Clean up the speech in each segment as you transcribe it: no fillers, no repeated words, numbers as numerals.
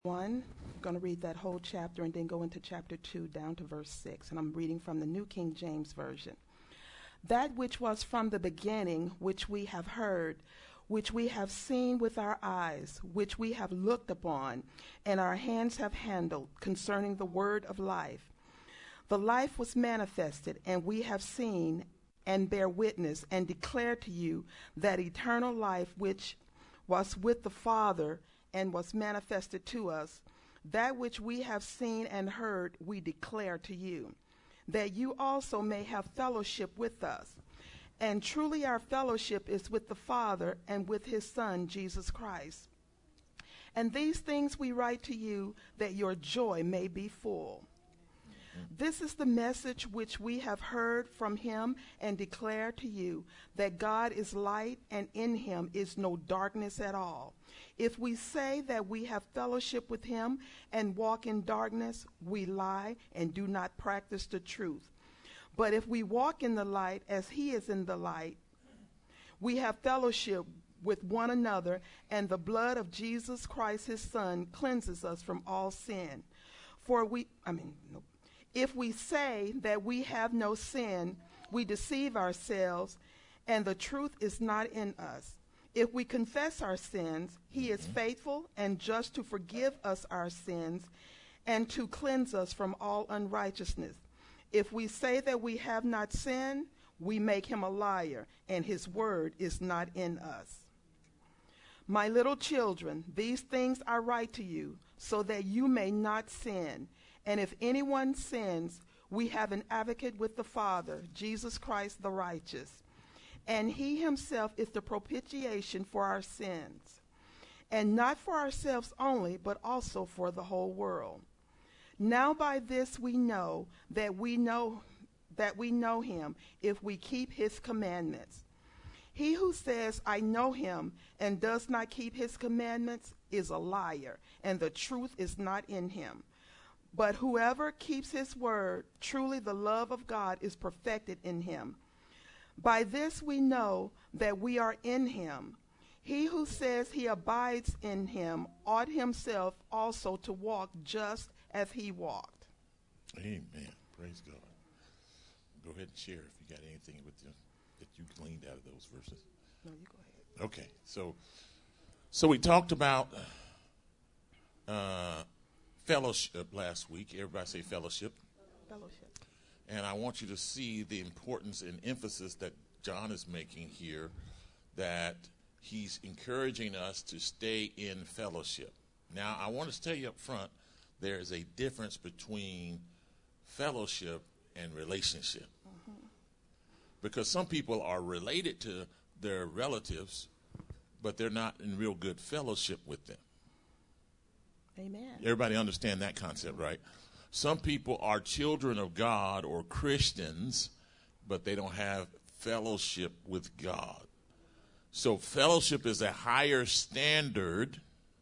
1. I'm going to read that whole chapter and then go into chapter 2 down to verse 6. And I'm reading from the New King James Version. That which was from the beginning, which we have heard, which we have seen with our eyes, which we have looked upon, and our hands have handled, concerning the word of life. The life was manifested, and we have seen and bear witness and declare to you that eternal life which was with the Father and was manifested to us. That which we have seen and heard we declare to you, that you also may have fellowship with us. And truly our fellowship is with the Father and with his Son, Jesus Christ. And these things we write to you, that your joy may be full. This is the message which we have heard from him and declare to you, that God is light, and in him is no darkness at all. If we say that we have fellowship with him and walk in darkness, we lie and do not practice the truth. But if we walk in the light as he is in the light, we have fellowship with one another, and the blood of Jesus Christ his Son cleanses us from all sin. If we say that we have no sin, we deceive ourselves, and the truth is not in us. If we confess our sins, he is faithful and just to forgive us our sins and to cleanse us from all unrighteousness. If we say that we have not sinned, we make him a liar, and his word is not in us. My little children, these things I write to you, so that you may not sin. And if anyone sins, we have an advocate with the Father, Jesus Christ the righteous. And he himself is the propitiation for our sins, and not for ourselves only, but also for the whole world. Now by this we know that we know him, if we keep his commandments. He who says, I know him, and does not keep his commandments is a liar, and the truth is not in him. But whoever keeps his word, truly the love of God is perfected in him. By this we know that we are in him. He who says he abides in him ought himself also to walk just as he walked. Amen. Praise God. Go ahead and share if you got anything with you that you gleaned out of those verses. No, you go ahead. Okay. So we talked about fellowship last week. Everybody say fellowship. Fellowship. And I want you to see the importance and emphasis that John is making here, that he's encouraging us to stay in fellowship. Now, I want to tell you up front, there is a difference between fellowship and relationship. Mm-hmm. Because some people are related to their relatives, but they're not in real good fellowship with them. Amen. Everybody understand that concept, right? Some people are children of God or Christians, but they don't have fellowship with God. So fellowship is a higher standard,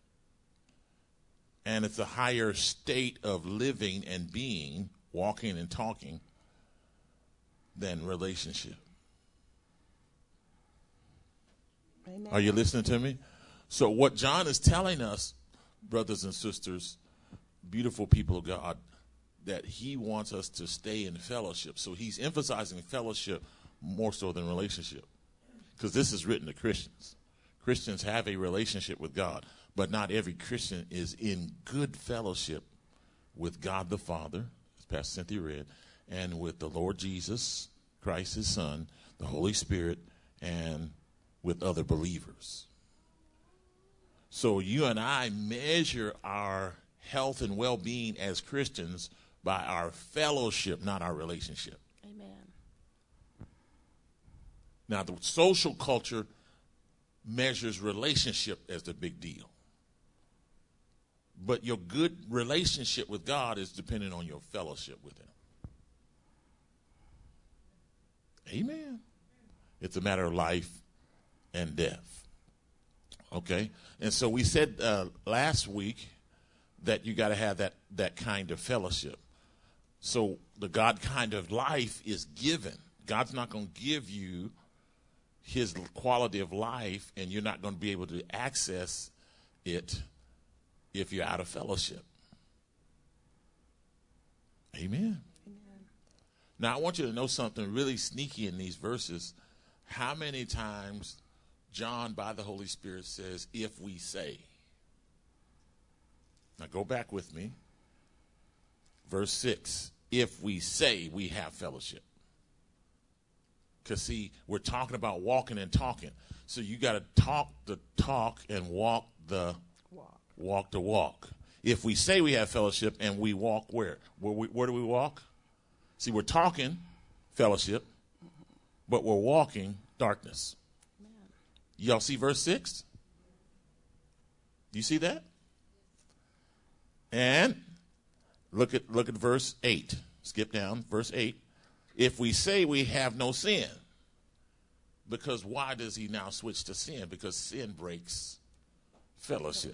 and it's a higher state of living and being, walking and talking, than relationship. Amen. Are you listening to me? So what John is telling us, brothers and sisters, beautiful people of God, that he wants us to stay in fellowship. So he's emphasizing fellowship more so than relationship, because this is written to Christians. Christians have a relationship with God, but not every Christian is in good fellowship with God the Father, as Pastor Cynthia read, and with the Lord Jesus Christ, his Son, the Holy Spirit, and with other believers. So you and I measure our health and well-being as Christians by our fellowship, not our relationship. Amen. Now, the social culture measures relationship as the big deal. But your good relationship with God is dependent on your fellowship with him. Amen. It's a matter of life and death. Okay? And so we said last week that you got to have that kind of fellowship. So the God kind of life is given. God's not going to give you his quality of life, and you're not going to be able to access it if you're out of fellowship. Amen. Amen. Now, I want you to know something really sneaky in these verses. How many times John, by the Holy Spirit, says, if we say? Now, go back with me. Verse 6, if we say we have fellowship. Because, see, we're talking about walking and talking. So you got to talk the talk and walk the walk. If we say we have fellowship and we walk where? Where do we walk? See, we're talking fellowship, but we're walking darkness. Y'all see verse 6? You see that? And look at verse 8. Skip down, verse 8. If we say we have no sin, because why does he now switch to sin? Because sin breaks fellowship.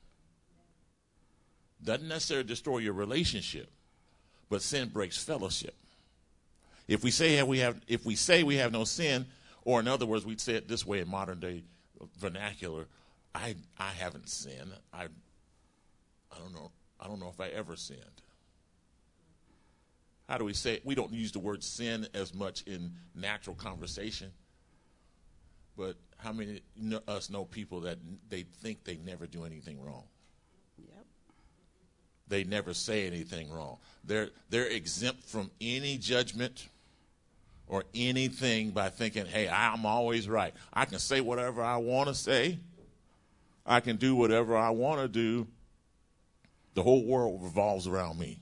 Doesn't necessarily destroy your relationship, but sin breaks fellowship. If we say we have no sin, or in other words, we'd say it this way in modern day vernacular, I haven't sinned. I don't know if I ever sinned. How do we say it? We don't use the word sin as much in natural conversation, but how many of us know people that they think they never do anything wrong? Yep. They never say anything wrong. They're exempt from any judgment or anything by thinking, hey, I'm always right. I can say whatever I want to say. I can do whatever I want to do. The whole world revolves around me.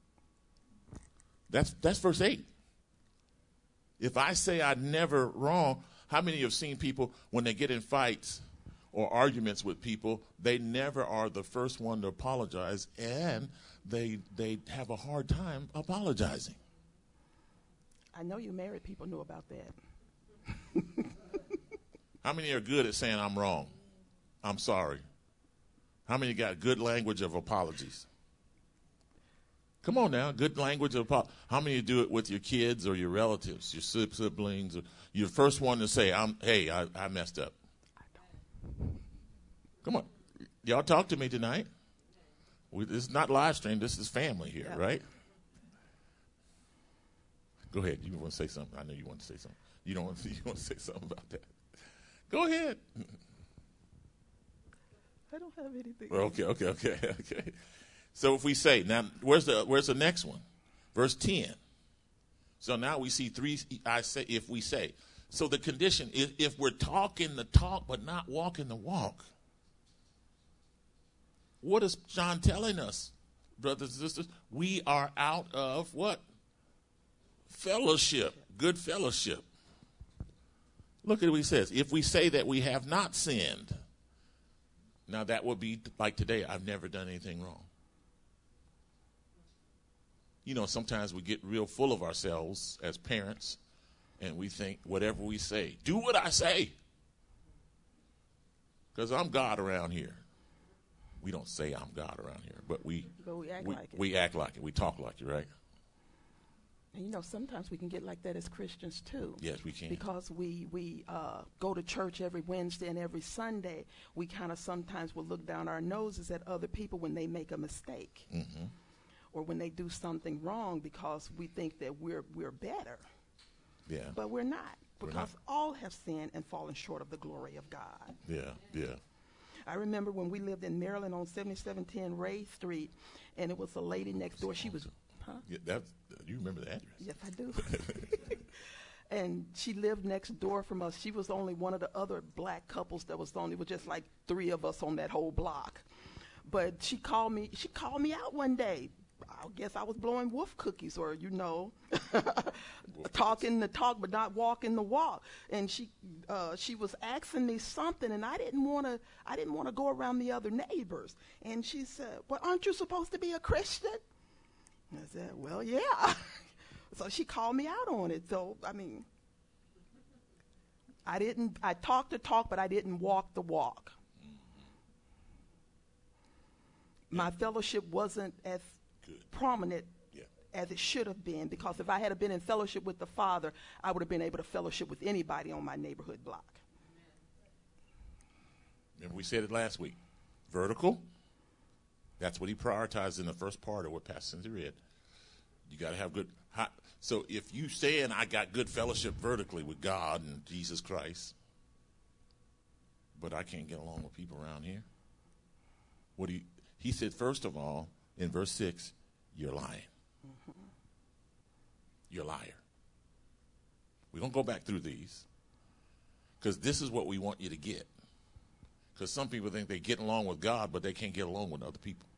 That's verse 8. If I say I'm never wrong, how many have seen people when they get in fights or arguments with people, they never are the first one to apologize, and they have a hard time apologizing. I know you married people knew about that. How many are good at saying I'm wrong? I'm sorry. How many got good language of apologies? Come on now, good language of apology. How many do it with your kids or your relatives, your siblings? Or you're the first one to say, I messed up. Come on. Y'all talk to me tonight. This is not live stream. This is family here, right? Go ahead. You want to say something? I know you want to say something. You want to say something about that. Go ahead. I don't have anything. Okay. So if we say, now where's the next one? Verse 10. So now we see three, I say, if we say. So the condition is if we're talking the talk but not walking the walk. What is John telling us, brothers and sisters? We are out of what? Fellowship. Good fellowship. Look at what he says. If we say that we have not sinned. Now that would be like today, I've never done anything wrong. You know, sometimes we get real full of ourselves as parents, and we think whatever we say, do what I say. Because I'm God around here. We don't say I'm God around here, but we act like it. We act like it. We talk like it, right? And you know, sometimes we can get like that as Christians too. Yes, we can. Because we go to church every Wednesday and every Sunday. We kind of sometimes will look down our noses at other people when they make a mistake. Mm-hmm. Or when they do something wrong because we think that we're better. Yeah. But we're not. Because all have sinned and fallen short of the glory of God. Yeah. I remember when we lived in Maryland on 7710 Ray Street, and it was a lady next door. She was, Yeah, you remember the address? Yes, I do. And she lived next door from us. She was only one of the other black couples that was on. It was just like three of us on that whole block. But she called me out one day. I guess I was blowing wolf cookies or, talking the talk but not walking the walk. And she was asking me something, and I didn't want to go around the other neighbors. And she said, well, aren't you supposed to be a Christian? I said, well, yeah. So she called me out on it. So, I talked the talk, but I didn't walk the walk. My fellowship wasn't as prominent as it should have been, because if I had been in fellowship with the Father, I would have been able to fellowship with anybody on my neighborhood block. Remember we said it last week. Vertical, That's what he prioritized in the first part of what Pastor Cynthia read. You got to have good. So if you saying I got good fellowship vertically with God and Jesus Christ, but I can't get along with people around here, he said, first of all, in verse 6, you're lying. Mm-hmm. You're a liar. We're going to go back through these because this is what we want you to get. Because some people think they get along with God, but they can't get along with other people.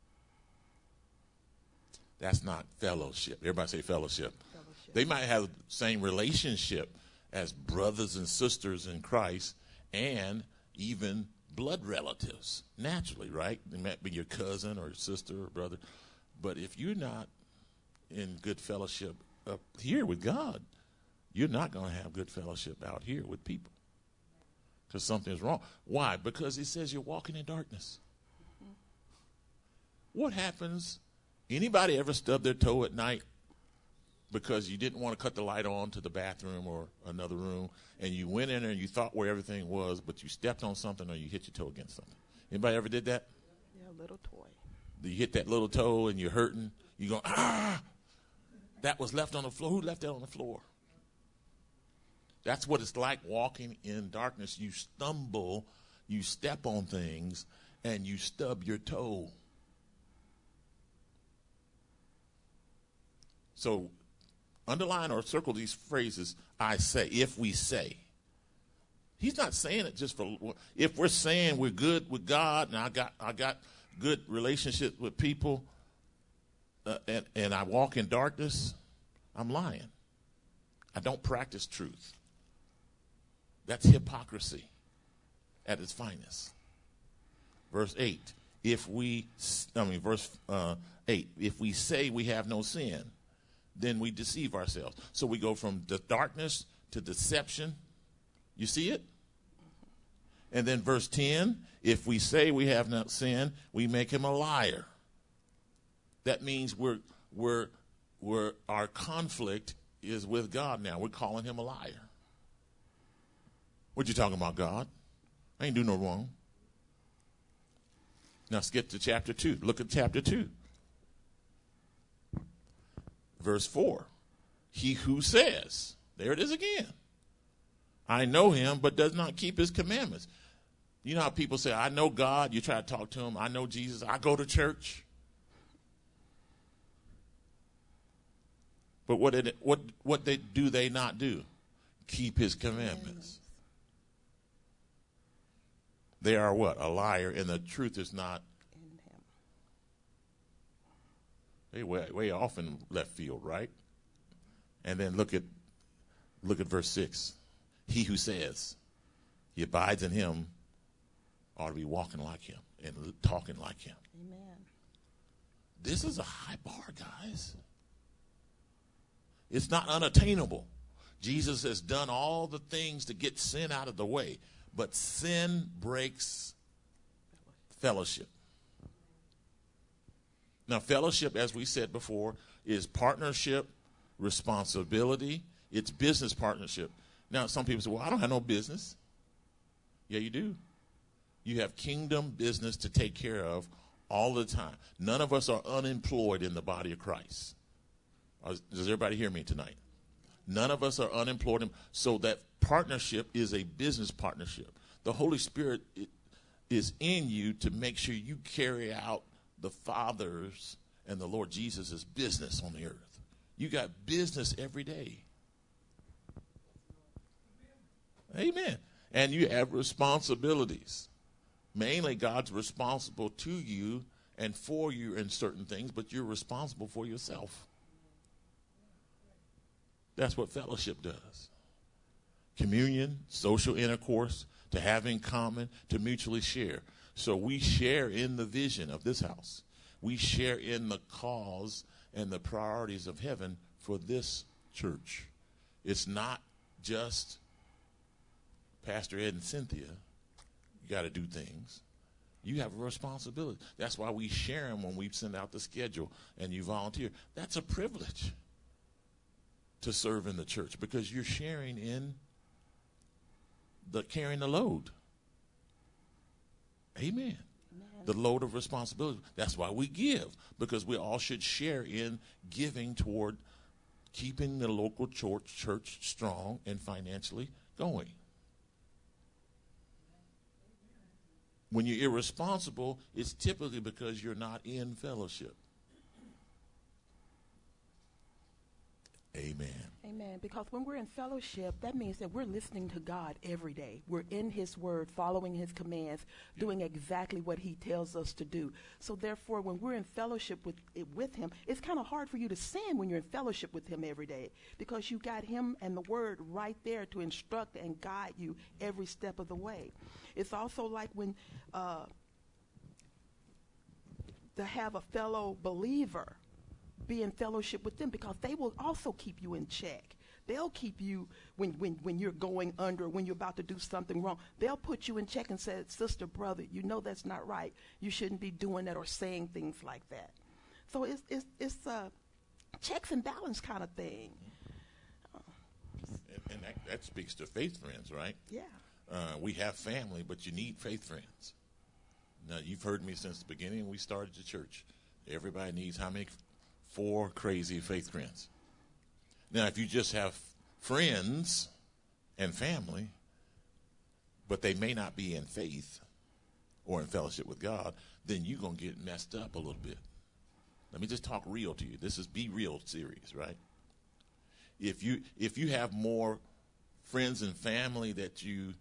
That's not fellowship. Everybody say fellowship. They might have the same relationship as brothers and sisters in Christ and even blood relatives, naturally, right? They might be your cousin or your sister or brother. But if you're not in good fellowship up here with God, you're not going to have good fellowship out here with people. Because something's wrong. Why? Because it says you're walking in darkness. Mm-hmm. What happens? Anybody ever stub their toe at night because you didn't want to cut the light on to the bathroom or another room, and you went in there and you thought where everything was, but you stepped on something or you hit your toe against something? Anybody ever did that? Yeah, a little toy. You hit that little toe and you're hurting. You go, that was left on the floor. Who left that on the floor? That's what it's like walking in darkness. You stumble, you step on things, and you stub your toe. So underline or circle these phrases, I say, if we say. He's not saying it just for, if we're saying we're good with God and I got good relationships with people and I walk in darkness, I'm lying. I don't practice truth. That's hypocrisy at its finest. Verse 8, verse 8, if we say we have no sin, then we deceive ourselves. So we go from the darkness to deception. You see it? And then verse 10, if we say we have not sinned, we make him a liar. That means our conflict is with God now. We're calling him a liar. What you talking about, God? I ain't do no wrong. Now skip to chapter 2. Look at chapter 2. Verse 4. He who says, there it is again, I know him, but does not keep his commandments. You know how people say, I know God. You try to talk to him. I know Jesus. I go to church. But what do they not do? Keep his commandments. They are what? A liar, and the truth is not in him. They way off in left field, right? And then look at verse 6. He who says he abides in him ought to be walking like him and talking like him. Amen. This is a high bar, guys. It's not unattainable. Jesus has done all the things to get sin out of the way. But sin breaks fellowship. Now, fellowship, as we said before, is partnership, responsibility. It's business partnership. Now, some people say, well, I don't have no business. Yeah, you do. You have kingdom business to take care of all the time. None of us are unemployed in the body of Christ. Does everybody hear me tonight? None of us are unemployed. So that partnership is a business partnership. The Holy Spirit is in you to make sure you carry out the Father's and the Lord Jesus' business on the earth. You got business every day. Amen. And you have responsibilities. Mainly God's responsible to you and for you in certain things, but you're responsible for yourself. That's what fellowship does. Communion, social intercourse, to have in common, to mutually share. So we share in the vision of this house. We share in the cause and the priorities of heaven for this church. It's not just Pastor Ed and Cynthia. You got to do things. You have a responsibility. That's why we share them when we send out the schedule and you volunteer. That's a privilege to serve in the church because you're sharing in the carrying the load. Amen. the load of responsibility. That's why we give, because we all should share in giving toward keeping the local church strong and financially going. When you're irresponsible, it's typically because you're not in fellowship. Amen. Amen. Because when we're in fellowship, that means that we're listening to God every day. We're in his word, following his commands, doing exactly what he tells us to do. So therefore, when we're in fellowship with him, it's kind of hard for you to sin when you're in fellowship with him every day, because you got him and the word right there to instruct and guide you every step of the way. It's also like when to have a fellow believer, be in fellowship with them, because they will also keep you in check. They'll keep you when you're going under, when you're about to do something wrong. They'll put you in check and say, sister, brother, you know that's not right. You shouldn't be doing that or saying things like that. So it's a checks and balance kind of thing. And that speaks to faith friends, right? Yeah. We have family, but you need faith friends. Now, you've heard me since the beginning we started the church. Everybody needs how many? 4 crazy faith friends. Now, if you just have friends and family, but they may not be in faith or in fellowship with God, then you're going to get messed up a little bit. Let me just talk real to you. This is Be Real series, right? If you have more friends and family that you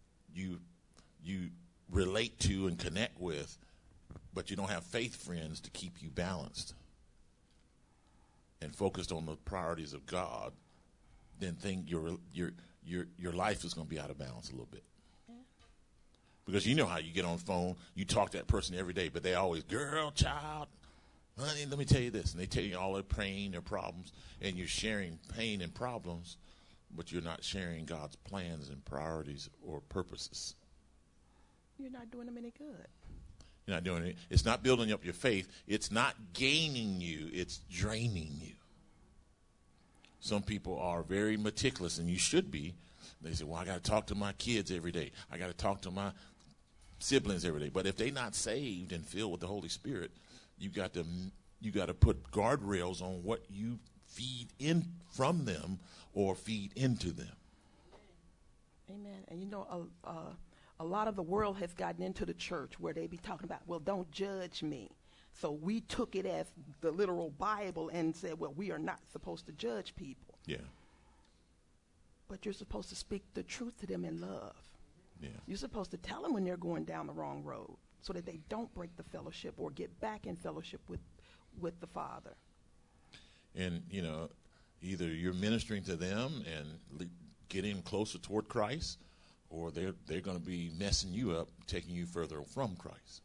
relate to and connect with, but you don't have faith friends to keep you balanced and focused on the priorities of God, then think your life is going to be out of balance a little bit. Yeah. Because you know how you get on the phone, you talk to that person every day, but they always, girl, child, honey, let me tell you this. And they tell you all their pain, their problems, and you're sharing pain and problems, but you're not sharing God's plans and priorities or purposes. You're not doing them any good. You're not doing it. It's not building up your faith. It's not gaining you. It's draining you. Some people are very meticulous, and you should be. They say, well, I got to talk to my kids every day. I got to talk to my siblings every day. But if they're not saved and filled with the Holy Spirit, you got to put guardrails on what you feed in from them or feed into them. Amen. And you know, a lot of the world has gotten into the church where they be talking about, well, don't judge me. So we took it as the literal Bible and said, well, we are not supposed to judge people. Yeah. But you're supposed to speak the truth to them in love. Yeah. You're supposed to tell them when they're going down the wrong road so that they don't break the fellowship or get back in fellowship with the Father. And, you know, either you're ministering to them and getting closer toward Christ, or they're going to be messing you up, taking you further from Christ.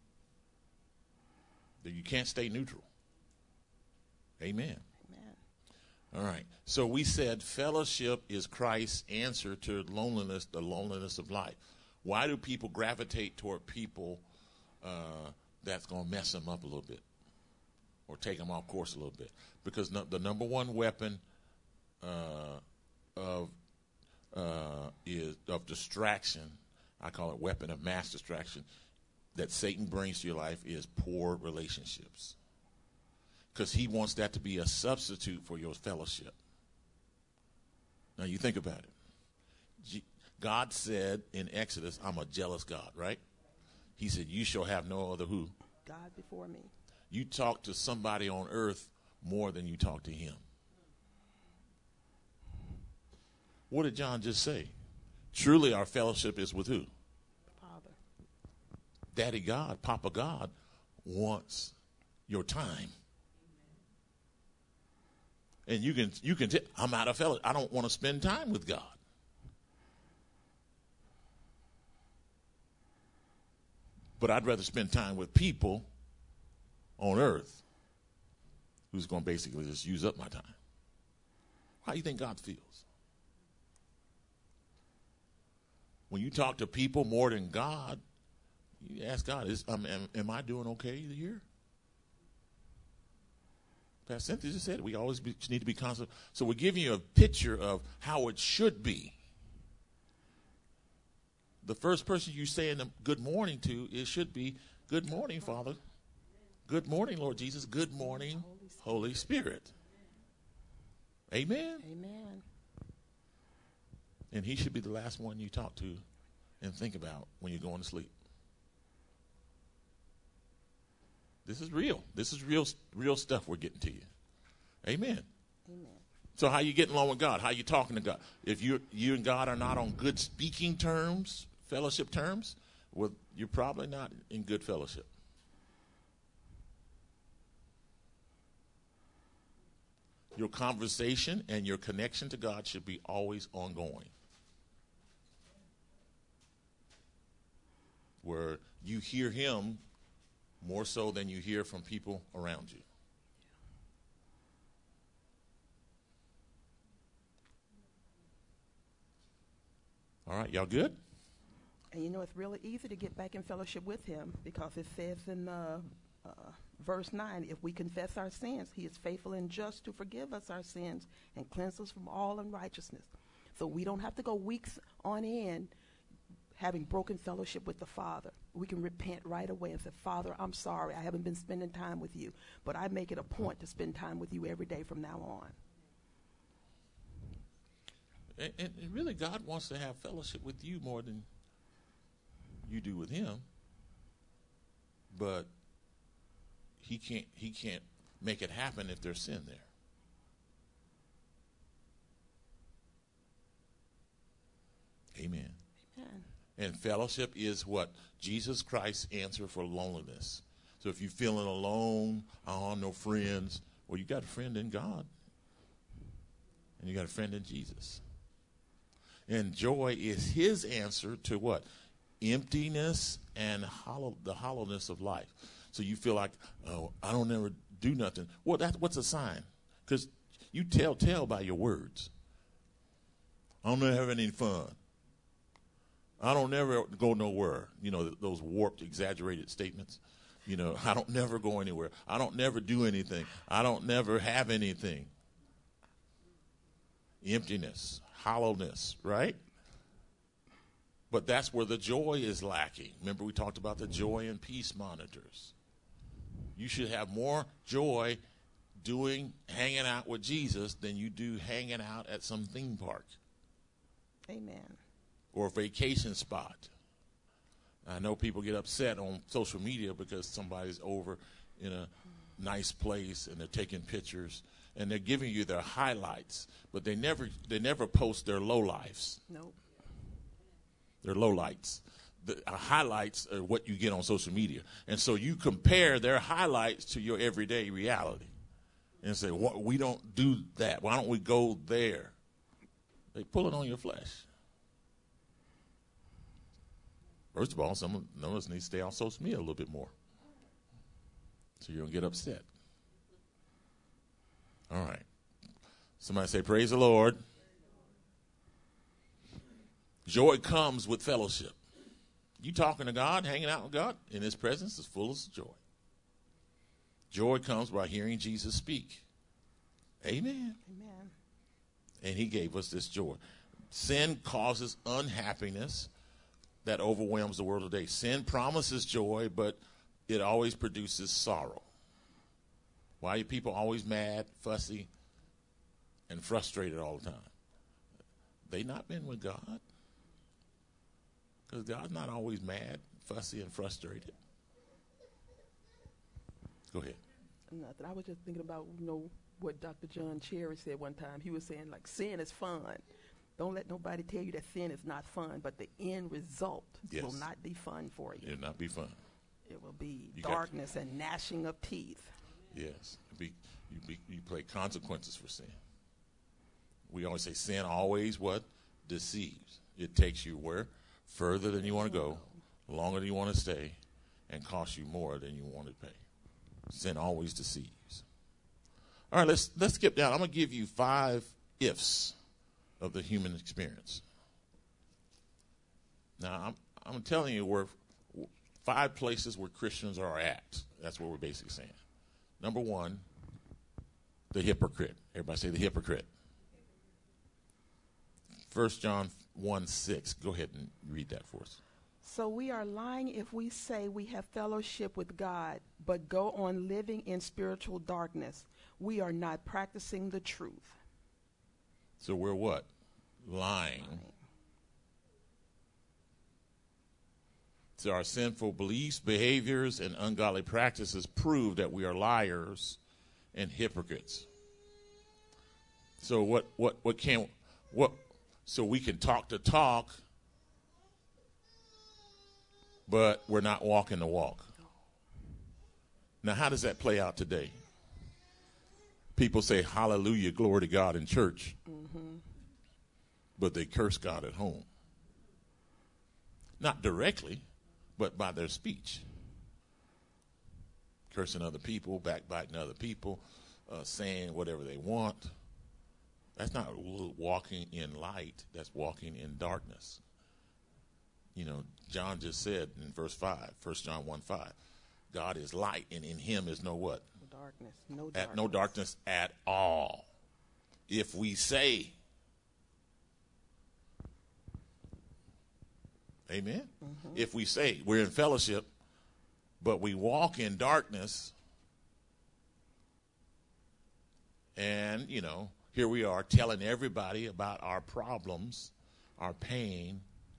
You can't stay neutral. Amen. Amen. All right. So we said fellowship is Christ's answer to loneliness, the loneliness of life. Why do people gravitate toward people that's going to mess them up a little bit or take them off course a little bit? Because the number one weapon of distraction, I call it weapon of mass distraction, that Satan brings to your life is poor relationships. Because he wants that to be a substitute for your fellowship. Now you think about it. God said in Exodus, I'm a jealous God, right? He said, you shall have no other who? God before me. You talk to somebody on earth more than you talk to him. What did John just say? Truly our fellowship is with who? Father. Daddy God, Papa God wants your time. And you can tell, I'm out of fellowship. I don't want to spend time with God. But I'd rather spend time with people on earth who's going to basically just use up my time. How do you think God feels? When you talk to people more than God, you ask God, am I doing okay here? Pastor Cynthia just said it. We always need to be constant. So we're giving you a picture of how it should be. The first person you say good morning to, it should be, Good morning, Father. Good morning, Lord Jesus. Good morning, Holy Spirit. Amen. Amen. And he should be the last one you talk to and think about when you're going to sleep. This is real. This is real stuff we're getting to you. Amen. Amen. So how you getting along with God? How you talking to God? If you and God are not on good speaking terms, fellowship terms, well, you're probably not in good fellowship. Your conversation and your connection to God should be always ongoing, where you hear him more so than you hear from people around you. All right, y'all good? And you know, it's really easy to get back in fellowship with him because it says in verse 9, if we confess our sins, he is faithful and just to forgive us our sins and cleanse us from all unrighteousness. So we don't have to go weeks on end having broken fellowship with the Father. We can repent right away and say, Father, I'm sorry, I haven't been spending time with you, but I make it a point to spend time with you every day from now on. And really, God wants to have fellowship with you more than you do with him. But he can't make it happen if there's sin there. Amen. Amen. And fellowship is what? Jesus Christ's answer for loneliness. So if you're feeling alone, no friends, well, you got a friend in God. And you got a friend in Jesus. And joy is his answer to what? Emptiness and the hollowness of life. So you feel like, oh, I don't ever do nothing. Well, what's a sign? Because you tell by your words. I don't ever have any fun. I don't never go nowhere. You know, those warped, exaggerated statements. You know, I don't never go anywhere. I don't never do anything. I don't never have anything. Emptiness, hollowness, right? But that's where the joy is lacking. Remember we talked about the joy and peace monitors. You should have more joy hanging out with Jesus than you do hanging out at some theme park. Amen. Or a vacation spot. I know people get upset on social media because somebody's over in a nice place and they're taking pictures and they're giving you their highlights, but they never post their lowlives. Nope. Their lowlights. The highlights are what you get on social media. And so you compare their highlights to your everyday reality and say, we don't do that. Why don't we go there? They pull it on your flesh. First of all, some of us need to stay on social media a little bit more so you don't get upset. All right. Somebody say, praise the Lord. Joy comes with fellowship. You talking to God, hanging out with God, in his presence is full of joy. Joy comes by hearing Jesus speak. Amen. Amen. And he gave us this joy. Sin causes unhappiness that overwhelms the world today. Sin promises joy, but it always produces sorrow. Why are people always mad, fussy, and frustrated all the time? They not been with God. Because God's not always mad, fussy, and frustrated. Go ahead. Nothing. I was just thinking about, what Dr. John Cherry said one time. He was saying, like, sin is fun. Don't let nobody tell you that sin is not fun, but the end result will not be fun for you. It will not be fun. It will be darkness and gnashing of teeth. Yes. You pay consequences for sin. We always say sin always what? Deceives. It takes you where? Further than you want to go, longer than you want to stay, and costs you more than you want to pay. Sin always deceives. All right, let's skip down. I'm going to give you 5 ifs of the human experience. Now, I'm telling you where 5 places where Christians are at. That's what we're basically saying. Number 1, the hypocrite. Everybody say the hypocrite. 1 John 1:6. Go ahead and read that for us. So we are lying if we say we have fellowship with God, but go on living in spiritual darkness. We are not practicing the truth. So we're what? Lying. So our sinful beliefs, behaviors, and ungodly practices prove that we are liars and hypocrites. So so we can talk the talk, but we're not walking the walk. Now, how does that play out today? People say hallelujah, glory to God in church, but they curse God at home. Not directly, but by their speech. Cursing other people, backbiting other people, saying whatever they want. That's not walking in light. That's walking in darkness. You know, John just said in verse 5, 1 John 1:5, God is light, and in him is no what? Darkness. No darkness at all. If we say, amen? If we say we're in fellowship, but we walk in darkness, and, you know, here we are telling everybody about our problems, our pain,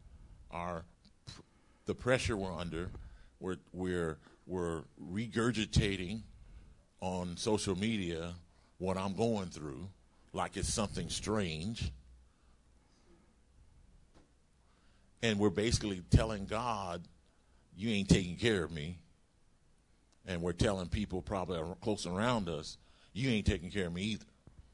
the pressure we're under. We're regurgitating on social media what I'm going through like it's something strange. And we're basically telling God, you ain't taking care of me. And we're telling people probably close around us, you ain't taking care of me either.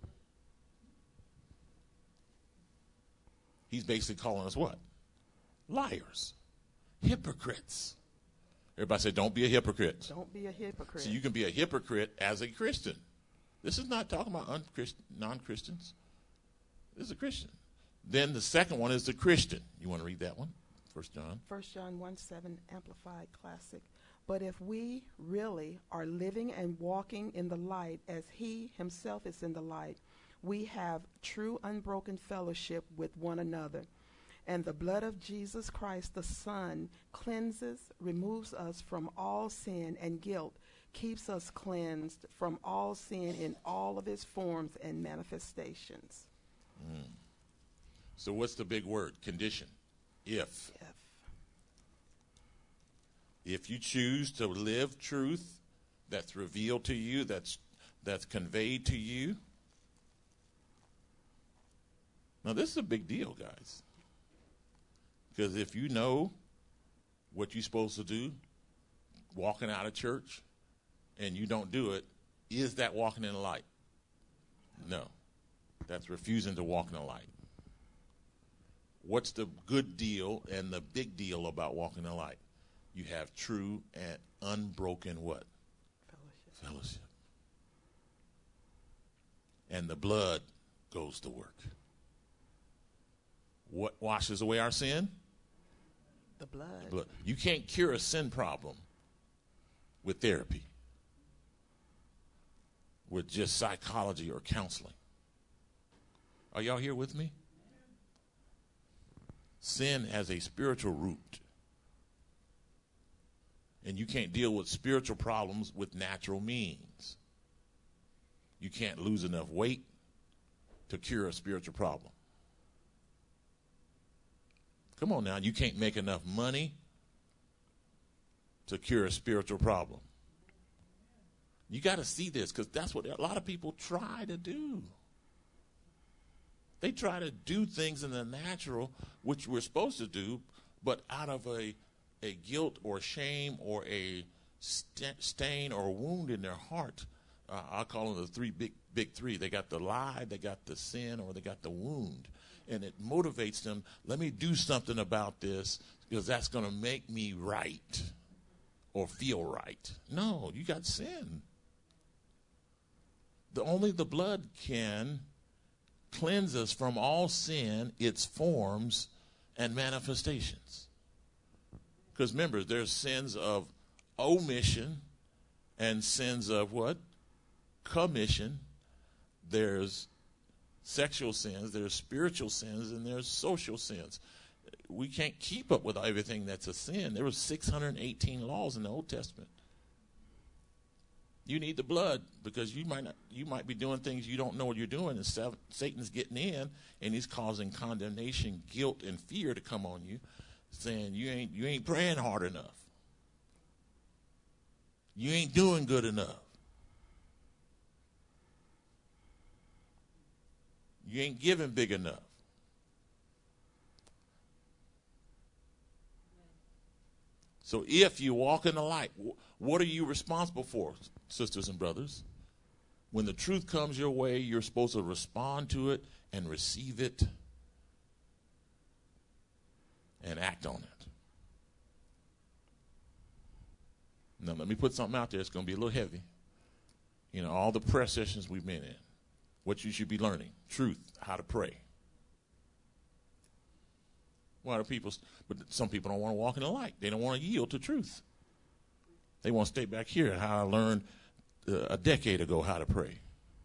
He's basically calling us what? Liars. Hypocrites. Everybody say, don't be a hypocrite. Don't be a hypocrite. So you can be a hypocrite as a Christian. This is not talking about non-Christians. This is a Christian. Then the second one is the Christian. You want to read that one? 1 John. 1 John 1:7, Amplified Classic. But if we really are living and walking in the light as he himself is in the light, we have true unbroken fellowship with one another. And the blood of Jesus Christ, the Son, cleanses, removes us from all sin and guilt, keeps us cleansed from all sin in all of its forms and manifestations. So what's the big word? Condition. If you choose to live truth that's revealed to you, that's conveyed to you. Now, this is a big deal, guys. Because if you know what you're supposed to do, walking out of church, and you don't do it, is that walking in the light? No. That's refusing to walk in the light. What's the good deal and the big deal about walking in the light? You have true and unbroken what? Fellowship. And the blood goes to work. What washes away our sin? The blood. You can't cure a sin problem with therapy, with just psychology or counseling. Are y'all here with me? Sin has a spiritual root. And you can't deal with spiritual problems with natural means. You can't lose enough weight to cure a spiritual problem. Come on now, you can't make enough money to cure a spiritual problem. You got to see this, because that's what a lot of people try to do. They try to do things in the natural, which we're supposed to do, but out of a guilt or shame or a stain or wound in their heart. I call them the big three. They got the lie, they got the sin, or they got the wound. And it motivates them, let me do something about this because that's going to make me right or feel right. No, you got sin. Only the blood can cleanse us from all sin, its forms and manifestations. Because remember, there's sins of omission and sins of what? Commission. There's sexual sins, there's spiritual sins, and there's social sins. we can't keep up with everything that's a sin. There were 618 laws in the Old Testament. You need the blood because you might be doing things you don't know what you're doing, and Satan's getting in, and he's causing condemnation, guilt, and fear to come on you, saying you ain't praying hard enough. You ain't doing good enough. You ain't giving big enough. So if you walk in the light, what are you responsible for, sisters and brothers? When the truth comes your way, you're supposed to respond to it and receive it and act on it. Now, let me put something out there. It's going to be a little heavy. You know, all the prayer sessions we've been in, what you should be learning, truth, how to pray. But some people don't want to walk in the light. They don't want to yield to truth. They want to stay back here, how I learned a decade ago how to pray.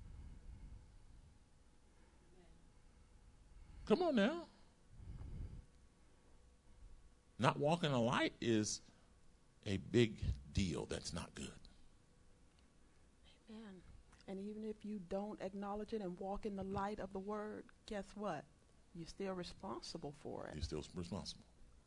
Come on now. Not walking in the light is a big deal. That's not good. Amen. And even if you don't acknowledge it and walk in the light of the word, guess what? You're still responsible for it. You're still responsible.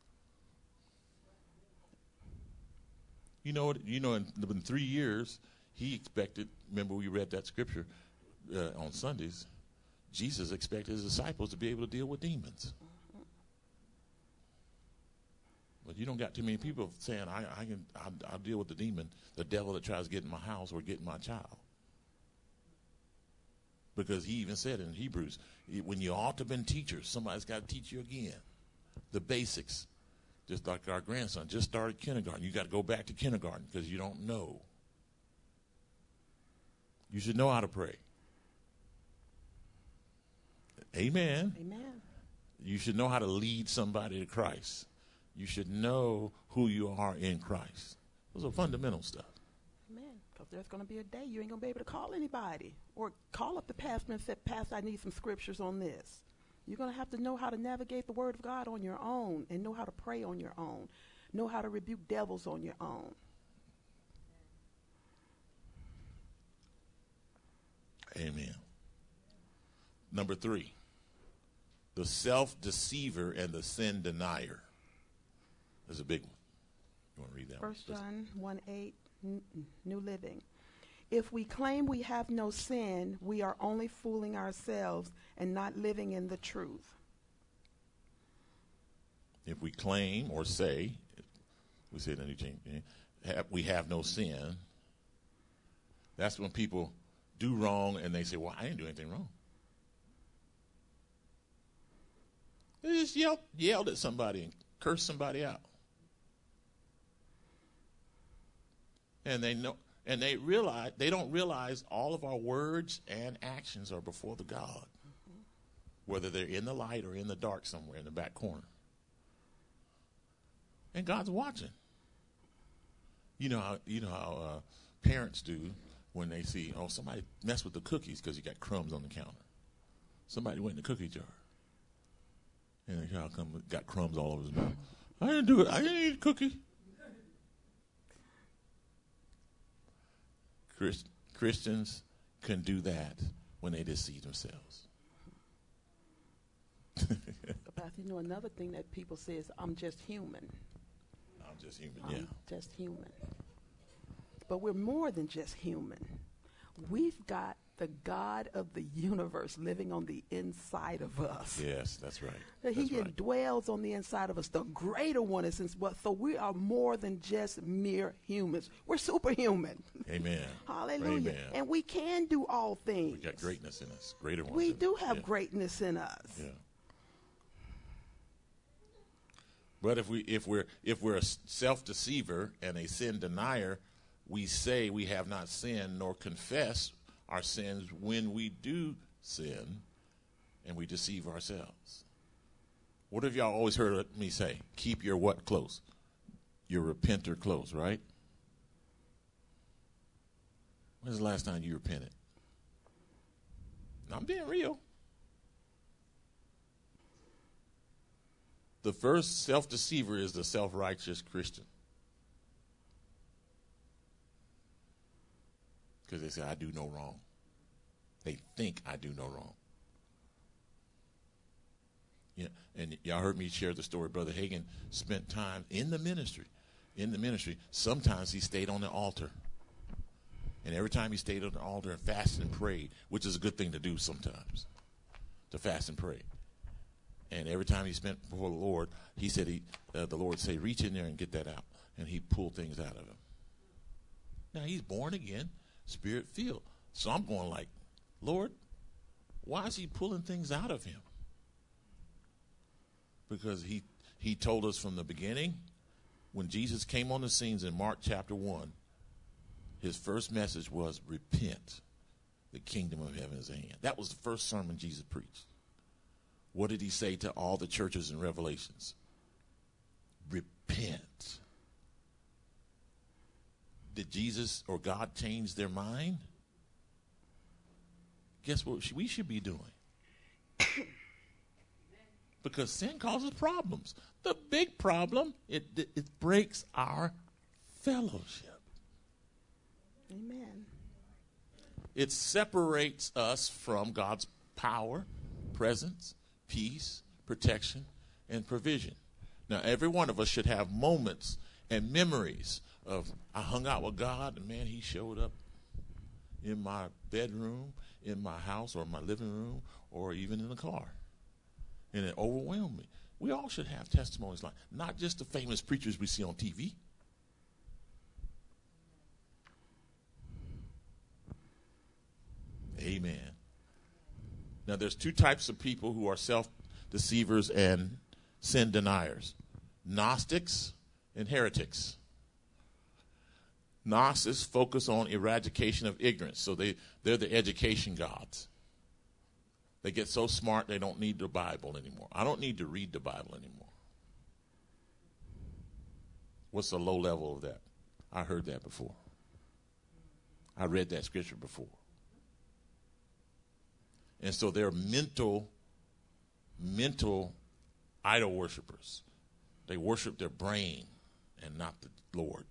You know, in 3 years, he expected, remember we read that scripture on Sundays, Jesus expected his disciples to be able to deal with demons. Mm-hmm. But you don't got too many people saying, I'll deal with the demon, the devil that tries to get in my house or get in my child. Because he even said in Hebrews, when you ought to have been teachers, somebody's got to teach you again. The basics. Just like our grandson just started kindergarten. You got to go back to kindergarten because you don't know. You should know how to pray. Amen. Amen. You should know how to lead somebody to Christ. You should know who you are in Christ. Those are fundamental stuff. Amen. Because there's going to be a day you ain't going to be able to call anybody or call up the pastor and say, Pastor, I need some scriptures on this. You're going to have to know how to navigate the word of God on your own and know how to pray on your own. Know how to rebuke devils on your own. Amen. Number 3, the self-deceiver and the sin denier. That's a big one. You want to read that 1 John 1:8, New Living. If we claim we have no sin, we are only fooling ourselves and not living in the truth. If we claim or say, we say that we have no sin, that's when people do wrong and they say, well, I didn't do anything wrong. They just yelled at somebody and cursed somebody out. And they know. And they don't realize all of our words and actions are before the God, mm-hmm. whether they're in the light or in the dark somewhere in the back corner. And God's watching. You know how parents do when they see, somebody messed with the cookies because you got crumbs on the counter. Somebody went in the cookie jar. And the child got crumbs all over his mouth. I didn't do it. I didn't eat a cookie. Christians can do that when they deceive themselves. Pastor, another thing that people say is, I'm just human. I'm just human, I'm just human. But we're more than just human. We've got the God of the universe living on the inside of us. Yes, that's right. He dwells on the inside of us. The greater one is so we are more than just mere humans. We're superhuman. Amen. Hallelujah. Amen. And we can do all things. We got greatness in us. Greater ones. We do have greatness in us. Yeah. But if we're a self-deceiver and a sin denier, we say we have not sinned nor confess our sins when we do sin and we deceive ourselves. What have y'all always heard me say? Keep your what close? Your repenter close, right? When's the last time you repented? I'm being real. The first self-deceiver is the self-righteous Christian. Because they say, I do no wrong. They think I do no wrong. Yeah, and y'all heard me share the story. Brother Hagin spent time in the ministry. Sometimes he stayed on the altar. And every time he stayed on the altar and fasted and prayed, which is a good thing to do sometimes, to fast and pray. And every time he spent before the Lord, he said, the Lord say, reach in there and get that out. And he pulled things out of him. Now, he's born again, Spirit-filled. So I'm going like, Lord, why is he pulling things out of him? Because he told us from the beginning, when Jesus came on the scenes in Mark chapter 1, his first message was, repent. The kingdom of heaven is at hand. That was the first sermon Jesus preached. What did he say to all the churches in Revelations? Repent. Did Jesus or God change their mind? Guess what we should be doing? Because sin causes problems. The big problem, it breaks our fellowship. Amen. It separates us from God's power, presence, peace, protection, and provision. Now, every one of us should have moments and memories of, I hung out with God, and man, he showed up in my bedroom, in my house, or my living room, or even in the car. And it overwhelmed me. We all should have testimonies like, not just the famous preachers we see on TV. Amen. Now, there's two types of people who are self-deceivers and sin deniers. Gnostics and heretics. Gnostics focus on eradication of ignorance. So they're the education gods. They get so smart they don't need the Bible anymore. I don't need to read the Bible anymore. What's the low level of that? I heard that before. I read that scripture before. And so they're mental idol worshipers. They worship their brain and not the Lord.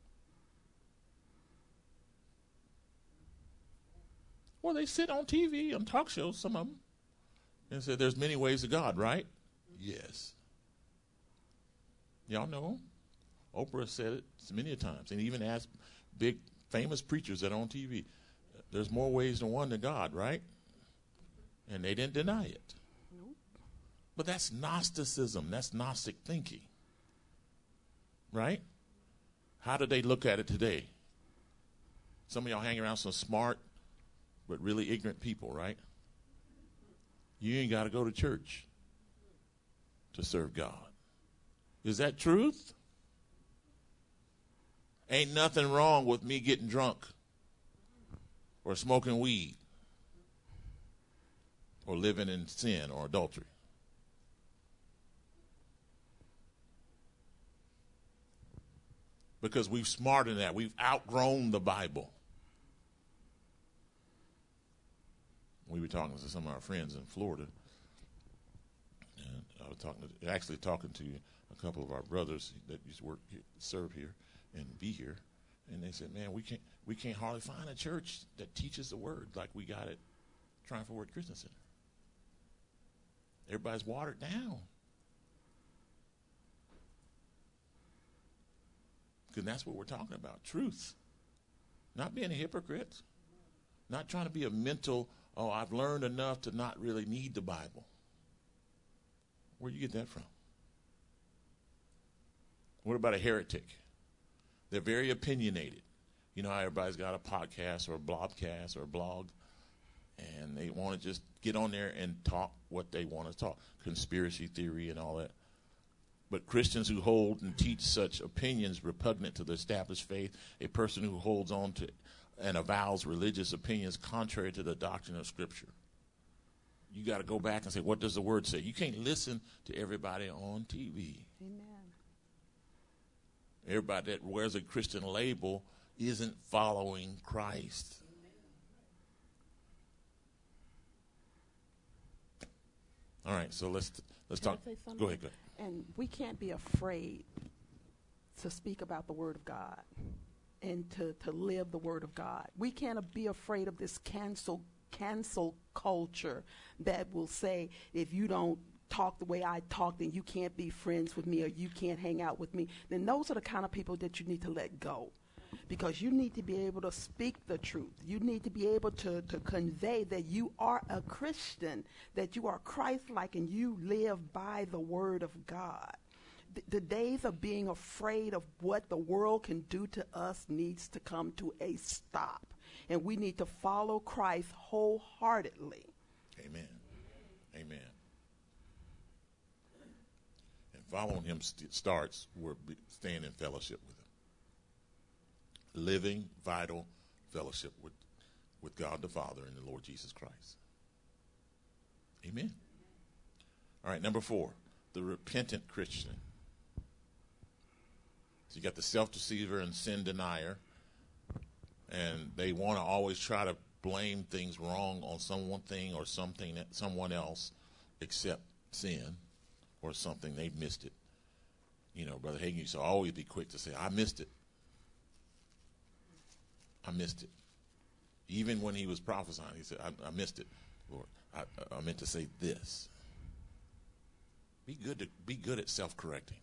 Well, they sit on TV, on talk shows, some of them, and say there's many ways to God, right? Yes. Y'all know. Oprah said it many times, and even asked big, famous preachers that are on TV, there's more ways than one to God, right? And they didn't deny it. Nope. But that's Gnosticism. That's Gnostic thinking. Right? How do they look at it today? Some of y'all hang around some smart but really ignorant people, right? You ain't got to go to church to serve God. Is that truth? Ain't nothing wrong with me getting drunk or smoking weed or living in sin or adultery. Because we've smartened that. We've outgrown the Bible. We were talking to some of our friends in Florida, and I was talking to a couple of our brothers that used to work here, serve here, and be here, and they said, "Man, we can't hardly find a church that teaches the word like we got at Triumph Word Christian Center. Everybody's watered down." Because that's what we're talking about, truth. Not being a hypocrite. Not trying to be a mental, I've learned enough to not really need the Bible. Where do you get that from? What about a heretic? They're very opinionated. You know how everybody's got a podcast or a blogcast or a blog, and they want to just get on there and talk what they want to talk, conspiracy theory and all that. But Christians who hold and teach such opinions repugnant to the established faith, a person who holds on to and avows religious opinions contrary to the doctrine of Scripture. You got to go back and say, what does the Word say? You can't listen to everybody on TV. Amen. Everybody that wears a Christian label isn't following Christ. All right, so let's Can talk. I say something? Go ahead. And we can't be afraid to speak about the Word of God and to live the Word of God. We can't be afraid of this cancel culture that will say, if you don't talk the way I talk, then you can't be friends with me or you can't hang out with me. Then those are the kind of people that you need to let go. Because you need to be able to speak the truth. You need to be able to convey that you are a Christian, that you are Christ-like, and you live by the Word of God. The days of being afraid of what the world can do to us needs to come to a stop. And we need to follow Christ wholeheartedly. Amen. Amen. And following him starts with staying in fellowship with him. Living, vital fellowship with God the Father and the Lord Jesus Christ. Amen. All right, number 4, the repentant Christian. So you got the self-deceiver and sin denier, and they want to always try to blame things wrong on someone thing or someone else except sin or something. They missed it. You know, Brother Hagin used to always be quick to say, I missed it. I missed it. Even when he was prophesying, he said, I missed it, Lord. I meant to say this. Be good at self-correcting.